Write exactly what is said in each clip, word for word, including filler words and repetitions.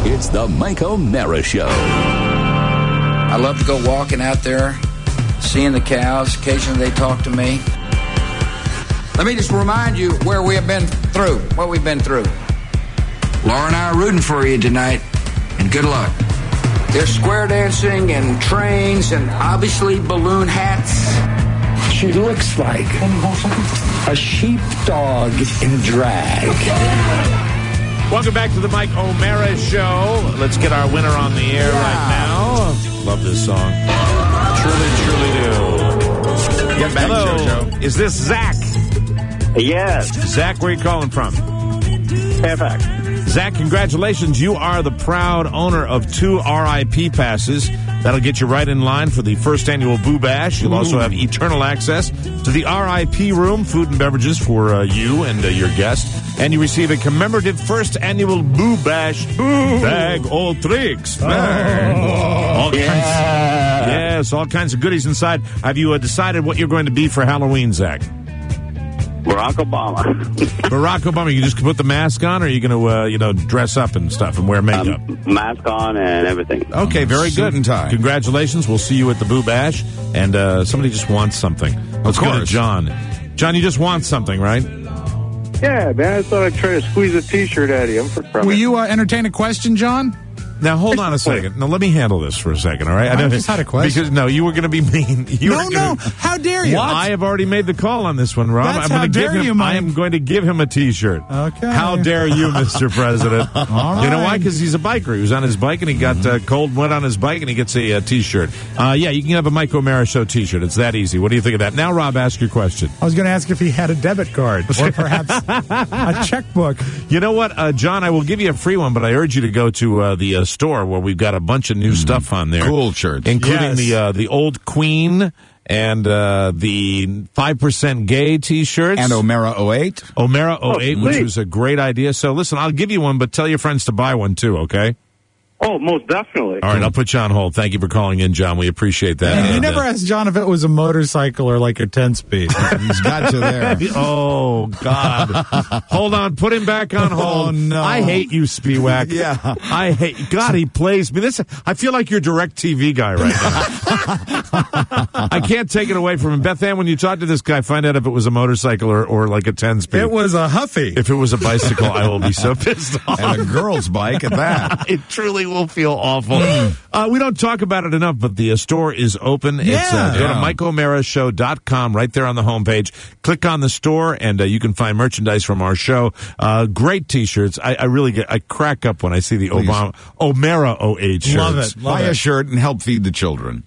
It's the Mike O'Mara Show. I love to go walking out there, seeing the cows. Occasionally they talk to me. Let me just remind you where we have been through, what we've been through. Laura and I are rooting for you tonight, and good luck. There's square dancing and trains and obviously balloon hats. She looks like a sheepdog in drag. Welcome back to the Mike O'Mara Show. Let's get our winner on the air yeah. right now. Love this song. Truly, truly do. Get back, Hello. Jojo. Is this Zach? Yes. Zach, where are you calling from? Fairfax. Zach, congratulations. You are the proud owner of two R I P passes. That'll get you right in line for the first annual Boo Bash. You'll Ooh. also have eternal access to the R I P room, food and beverages for uh, you and uh, your guest. And you receive a commemorative first annual Boo Bash Ooh. bag, all tricks. Bag. Oh. All yeah. kinds, yes, all kinds of goodies inside. Have you uh, decided what you're going to be for Halloween, Zach? Barack Obama. Barack Obama. You just put the mask on, or are you going to, uh, you know, dress up and stuff and wear makeup? Um, mask on and everything. Okay, very Suit good. and tie. Congratulations. We'll see you at the Boo Bash. And uh, somebody just wants something. Let's go to John. John, you just want something, right? Yeah, man. I thought I'd try to squeeze a T-shirt out of you. I'm for from Will it. you uh, entertain a question, John? Now, hold on a second. Now, let me handle this for a second, all right? I, I just had a question. Because, no, you were going to be mean. You no, were gonna, no. How dare you? What? I have already made the call on this one, Rob. That's I'm gonna how give dare him, you, Mike. I am going to give him a T-shirt. Okay. How dare you, Mister President? All right. You know why? Because he's a biker. He was on his bike, and he got uh, cold wet on his bike, and he gets a uh, T-shirt. Uh, yeah, you can have a Mike O'Mara Show T-shirt. It's that easy. What do you think of that? Now, Rob, ask your question. I was going to ask if he had a debit card or perhaps a checkbook. You know what, uh, John? I will give you a free one, but I urge you to go to uh, the uh, store where we've got a bunch of new stuff. Stuff on there, cool shirts, including yes. the uh, the old Queen and uh, the five percent gay T-shirts and O'Mara oh eight, O'Mara oh eight, Oh, which was a great idea. So listen, I'll give you one, but tell your friends to buy one too. Okay. Oh, most definitely. All right, I'll put you on hold. Thank you for calling in, John. We appreciate that. And you and, never uh, asked John if it was a motorcycle or like a ten-speed. He's got you there. Oh, God. Hold on. Put him back on hold. Oh, no. I hate you, Spiewak. Yeah. I hate... God, he plays me. This. I feel like your direct T V guy right now. I can't take it away from him. Beth Ann, when you talk to this guy, find out if it was a motorcycle or, or like a ten-speed. It was a Huffy. If it was a bicycle, I will be so pissed off. And a girl's bike at that. It truly will feel awful. uh, we don't talk about it enough, but the uh, store is open. Yeah. It's, uh, go Yeah. to Mike O'Mara Show dot com right there on the homepage. Click on the store, and uh, you can find merchandise from our show. Uh, great T-shirts. I, I really get, I crack up when I see the Obama, O'Mara oh eight shirts. Love it. Love Buy it. a shirt and help feed the children.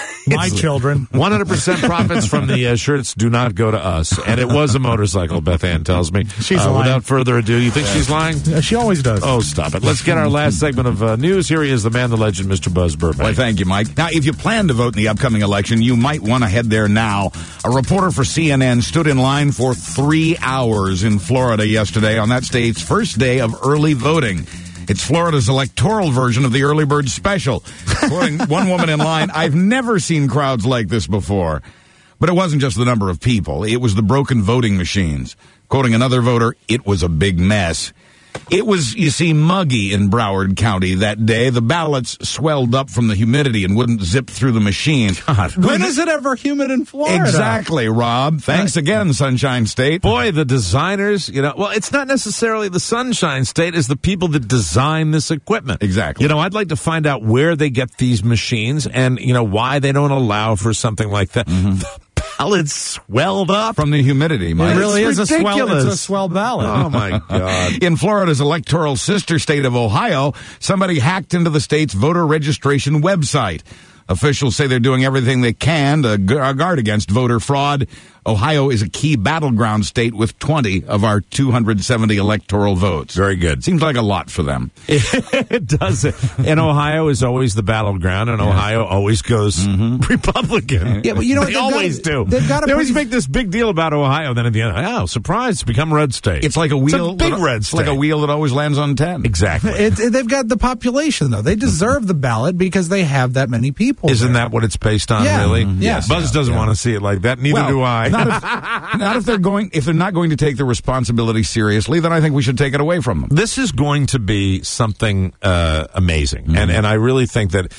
My children. one hundred percent profits from the uh, shirts do not go to us. And it was a motorcycle, Beth Ann tells me. She's uh, lying. Without further ado, you think she's lying? Yeah, she always does. Oh, stop it. Let's get our last segment of uh, news. Here he is, the man, the legend, Mister Buzz Burbank. Why, thank you, Mike. Now, if you plan to vote in the upcoming election, you might want to head there now. A reporter for C N N stood in line for three hours in Florida yesterday on that state's first day of early voting. It's Florida's electoral version of the early bird special. Quoting one woman in line, "I've never seen crowds like this before." But it wasn't just the number of people. It was the broken voting machines. Quoting another voter, "It was a big mess." It was, you see, muggy in Broward County that day. The ballots swelled up from the humidity and wouldn't zip through the machine. God. When is it ever humid in Florida? Exactly, Rob. Thanks again, Sunshine State. Boy, the designers, you know, well, it's not necessarily the Sunshine State, it's the people that design this equipment. Exactly. You know, I'd like to find out where they get these machines and, you know, why they don't allow for something like that. Mm-hmm. The ballots swelled up. From the humidity, Mike. It really It's is a swell, ridiculous. it's a swell ballot. Oh, my God. In Florida's electoral sister state of Ohio, somebody hacked into the state's voter registration website. Officials say they're doing everything they can to guard against voter fraud. Ohio is a key battleground state with twenty of our two hundred seventy electoral votes. Very good. Seems like a lot for them. It does. And Ohio is always the battleground, and Ohio always goes mm-hmm. Republican. Yeah, but you know what? They They've always got, do. They've got a they always pretty- make this big deal about Ohio, then at the end, oh, surprise, it's become a red state. It's like a wheel. It's a big that, red it's state. like a wheel that always lands on ten. Exactly. It, it, they've got the population, though. They deserve the ballot because they have that many people. Isn't there. that what it's based on, Yeah. really? Mm-hmm. Yes. Buzz Yeah. doesn't Yeah. want to see it like that. Neither Well, do I. No, not if, not if they're going. If they're not going to take the responsibility seriously, then I think we should take it away from them. This is going to be something uh, amazing, mm-hmm. and and I really think that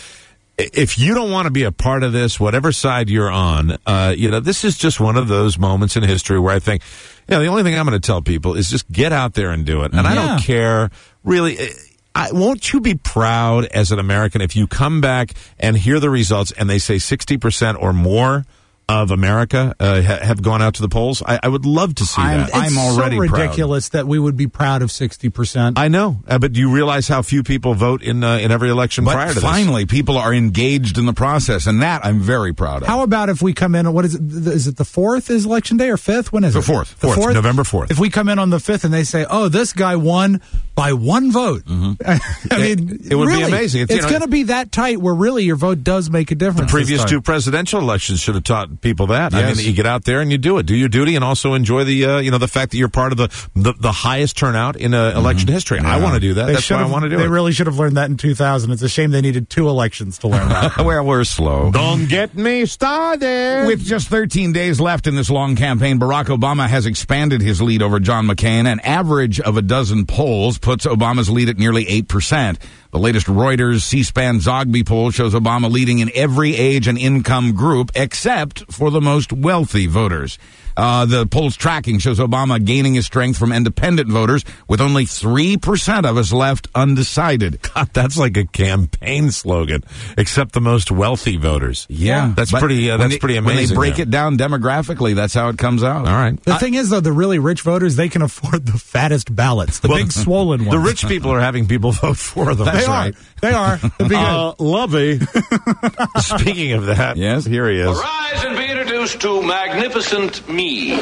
if you don't want to be a part of this, whatever side you're on, uh, you know, this is just one of those moments in history where I think, you know, the only thing I'm going to tell people is just get out there and do it. And yeah. I don't care, really. I, won't you be proud as an American if you come back and hear the results and they say sixty percent or more of America uh, ha- have gone out to the polls? I, I would love to see I'm, that. It's I'm already so proud. ridiculous that we would be proud of sixty percent. I know, uh, but do you realize how few people vote in uh, in every election but prior to this? Finally, people are engaged in the process, and that I'm very proud of. How about if we come in, what is it, is it the fourth is election day or fifth? When is the it? Fourth. The fourth. fourth? November fourth. If we come in on the fifth and they say, oh, this guy won by one vote. Mm-hmm. I mean, it, it would really, be amazing. It's, it's going to be that tight where really your vote does make a difference. The previous two presidential elections should have taught people that. Yes. I mean, you get out there and you do it. Do your duty and also enjoy the, uh, you know, the fact that you're part of the the, the highest turnout in uh, election mm-hmm. history. Yeah. I want to do that. They That's why I want to do they it. They really should have learned that in two thousand. It's a shame they needed two elections to learn that. Well, we're slow. Don't get me started. With just thirteen days left in this long campaign, Barack Obama has expanded his lead over John McCain. An average of a dozen polls puts Obama's lead at nearly eight percent. The latest Reuters C-SPAN Zogby poll shows Obama leading in every age and income group except for the most wealthy voters. Uh, the poll's tracking shows Obama gaining his strength from independent voters, with only three percent of us left undecided. God, that's like a campaign slogan, except the most wealthy voters. Yeah. That's But pretty, uh, when that's they- pretty amazing. When they break there. it down demographically, that's how it comes out. All right. The thing is, though, the really rich voters, they can afford the fattest ballots, the Well, big swollen ones. The rich people are having people vote for them. They That's are. right. They are. It'd be good. Uh, Lovey. Speaking of that, Yes? here he is. Rise and be introduced to magnificent me.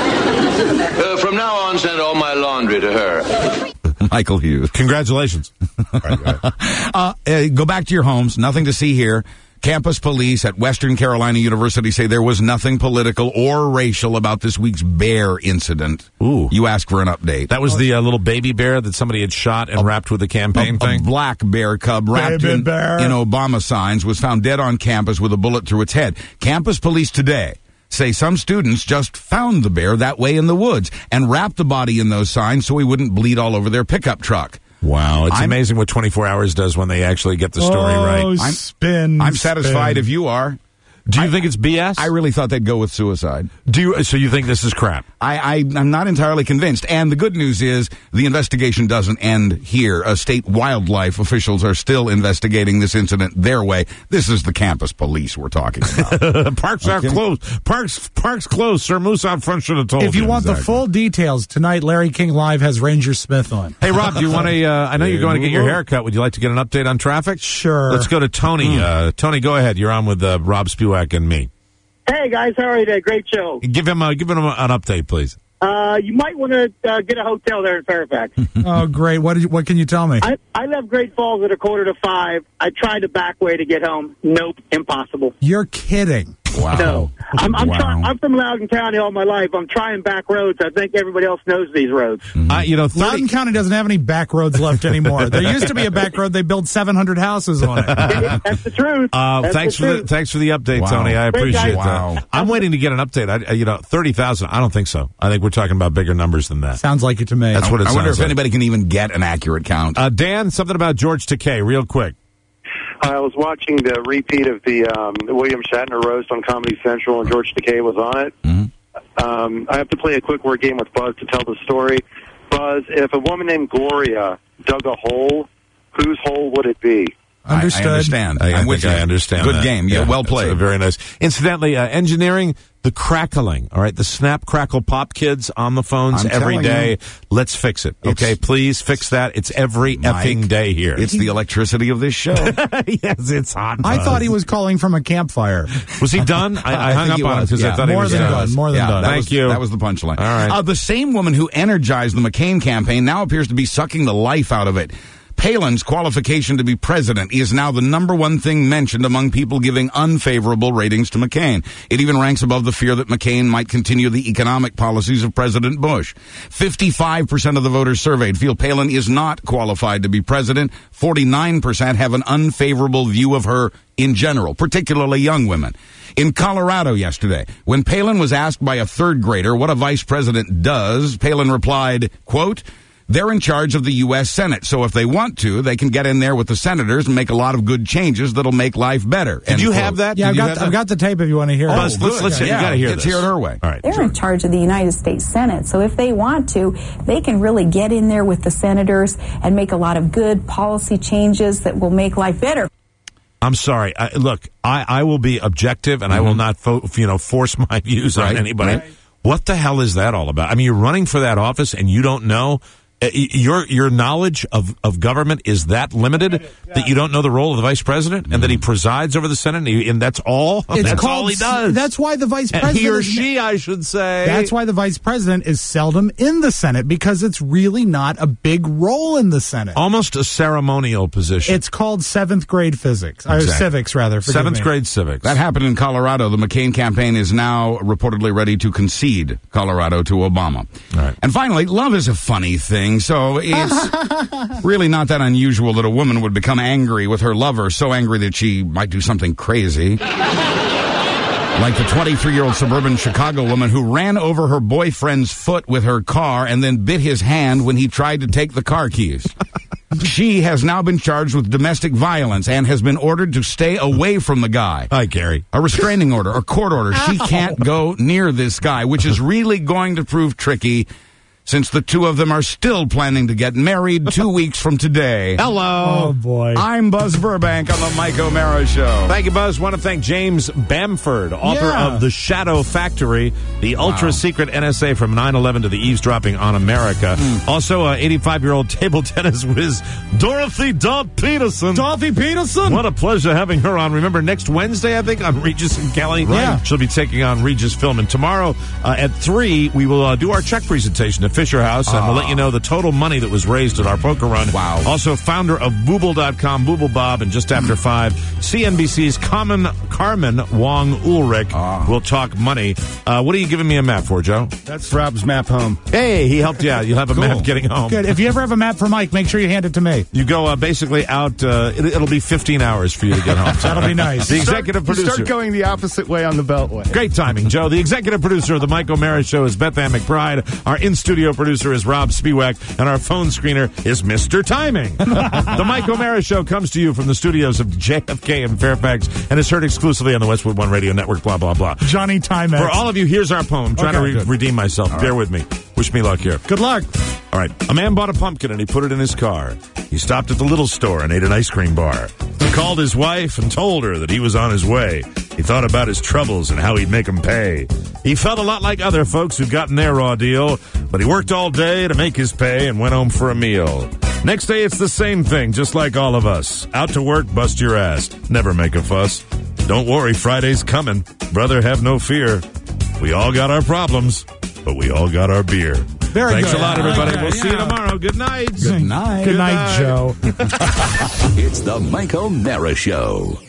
Uh, from now on, send all my laundry to her. Michael Hughes. Congratulations. All right, go ahead. Uh, uh, go back to your homes. Nothing to see here. Campus police at Western Carolina University say there was nothing political or racial about this week's bear incident. Ooh. You asked for an update. That was the uh, little baby bear that somebody had shot and wrapped with a campaign a, thing? a black bear cub wrapped Baby in, bear. in Obama signs was found dead on campus with a bullet through its head. Campus police today say some students just found the bear that way in the woods and wrapped the body in those signs so he wouldn't bleed all over their pickup truck. Wow, it's I'm- amazing what twenty-four hours does when they actually get the story oh, right. I'm- spin. I'm satisfied spin. if you are. Do you think it's B S? I really thought they'd go with suicide. Do you, so you think this is crap? I, I, I'm not entirely convinced. And the good news is the investigation doesn't end here. Uh, state wildlife officials are still investigating this incident their way. This is the campus police we're talking about. Parks are Okay. closed. Parks Parks closed. Sir Moose out front should have told If you want the Exactly. full details, tonight Larry King Live has Ranger Smith on. Hey, Rob, do you want a, uh, I know you're going to get your hair cut. Would you like to get an update on traffic? Sure. Let's go to Tony. Uh, Tony, go ahead. You're on with uh, Rob Spewak and me. Hey guys, how are you today? Great show. Give him, uh, give him an update, please. Uh, you might want to uh, get a hotel there in Fairfax. Oh, great. What did you, what can you tell me? I, I left Great Falls at a quarter to five. I tried the back way to get home. Nope, impossible. You're kidding. Wow. No, I'm I'm, Wow. try- I'm from Loudoun County all my life. I'm trying back roads. I think everybody else knows these roads. Uh, you know, thirty, Loudoun County doesn't have any back roads left anymore. There used to be a back road. They built seven hundred houses on it. That's the truth. Uh, That's thanks the for the truth. thanks for the update, Wow. Tony. I Great appreciate guys. that. Wow. I'm waiting to get an update. I, you know, thirty thousand. I don't think so. I think we're talking about bigger numbers than that. Sounds like it to me. That's what it I wonder sounds if like. anybody can even get an accurate count. Uh, Dan, something about George Takei, real quick. I was watching the repeat of the um, William Shatner roast on Comedy Central, and George Takei was on it. Mm-hmm. Um, I have to play a quick word game with Buzz to tell the story. Buzz, if a woman named Gloria dug a hole, whose hole would it be? Understood. I, I understand. I, I I'm think with you. I understand. Good that. game. Yeah, well that's, played. uh, very nice. Incidentally, uh, engineering, the crackling. All right, the snap, crackle, pop kids on the phones I'm every telling day. you. Let's fix it. Okay, It's- please fix that. It's every Mike, effing day here. It's the electricity of this show. yes, it's hot. I Buzz. thought he was calling from a campfire. Was he done? I, I, I hung think up he on him was, because yeah. I thought he More was than done. done. More than yeah, done. that Thank was, you. That was the punchline. All right. Uh, the same woman who energized the McCain campaign now appears to be sucking the life out of it. Palin's qualification to be president is now the number one thing mentioned among people giving unfavorable ratings to McCain. It even ranks above the fear that McCain might continue the economic policies of President Bush. fifty-five percent of the voters surveyed feel Palin is not qualified to be president. forty-nine percent have an unfavorable view of her in general, particularly young women. In Colorado yesterday, when Palin was asked by a third grader what a vice president does, Palin replied, quote, "They're in charge of the U S Senate, so if they want to, they can get in there with the senators and make a lot of good changes that'll make life better." Did you have that? Yeah, I've Did you got, have I've that? got the tape if you want to hear Oh, it. Let's, let's, let's, yeah, you got to hear let's this. hear it her way. All right. They're sure. in charge of the United States Senate, so if they want to, they can really get in there with the senators and make a lot of good policy changes that will make life better. I'm sorry. I, look, I, I will be objective, and mm-hmm. I will not, fo- you know, force my views right, on anybody. Right. What the hell is that all about? I mean, you're running for that office, and you don't know. Uh, your your knowledge of, of government is that limited that you don't know the role of the vice president and mm. that he presides over the Senate, and, he, and that's all. It's that's called, all he does. That's why the vice president, he or is, she, I should say. That's why the vice president is seldom in the Senate, because it's really not a big role in the Senate. Almost a ceremonial position. It's called seventh grade physics, or exactly. civics rather. Seventh me. grade civics. That happened in Colorado. The McCain campaign is now reportedly ready to concede Colorado to Obama. All right. And finally, love is a funny thing, so it's really not that unusual that a woman would become angry with her lover, so angry that she might do something crazy. Like the twenty-three-year-old suburban Chicago woman who ran over her boyfriend's foot with her car and then bit his hand when he tried to take the car keys. She has now been charged with domestic violence and has been ordered to stay away from the guy. Hi, Gary. A restraining order, a court order. She can't go near this guy, which is really going to prove tricky, since the two of them are still planning to get married two weeks from today. Hello. Oh, boy. I'm Buzz Burbank on the Mike O'Mara Show. Thank you, Buzz. Want to thank James Bamford, author Yeah. of The Shadow Factory, the ultra-secret N S A from nine eleven to the eavesdropping on America. Mm. Also, uh, eighty-five-year-old table tennis whiz Dorothy Dodd Peterson. Dorothy Peterson. What a pleasure having her on. Remember, next Wednesday, I think, on Regis and Kelly. Yeah. She'll be taking on Regis Film. And tomorrow uh, at three, we will uh, do our check presentation at Fisher House, and we'll let you know the total money that was raised at our poker run. Wow. Also, founder of Booble dot com, Booble Bob, and just after five, C N B C's Carmen, Carmen Wong Ulrich will talk money. Uh, what are you giving me a map for, Joe? That's Rob's map home. Hey, he helped you out. You'll have a Cool. map getting home. Good. If you ever have a map for Mike, make sure you hand it to me. You go uh, basically out, uh, it, it'll be fifteen hours for you to get home. That'll be nice. The executive start, producer. Start going the opposite way on the Beltway. Great timing, Joe. The executive producer of the Mike O'Mara Show is Beth Ann McBride. Our in-studio producer is Rob Spiewak. And our phone screener is Mister Timing. The Mike O'Mara Show comes to you from the studios of J F K in Fairfax and is heard exclusively on the Westwood One Radio Network, blah, blah, blah. Johnny Timex. For all of you, here's our poem. I'm trying Okay, to re- good. redeem myself. All Bear right. with me. Wish me luck here. Good luck. All right. A man bought a pumpkin and he put it in his car. He stopped at the little store and ate an ice cream bar. He called his wife and told her that he was on his way. He thought about his troubles and how he'd make them pay. He felt a lot like other folks who'd gotten their raw deal, but he worked all day to make his pay and went home for a meal. Next day, it's the same thing, just like all of us. Out to work, bust your ass. Never make a fuss. Don't worry, Friday's coming. Brother, have no fear. We all got our problems, but we all got our beer. Very Thanks good. a lot, everybody. Okay, We'll see you yeah. tomorrow. Good night. Good night. Good night, Joe. It's the Mike O'Mara Show.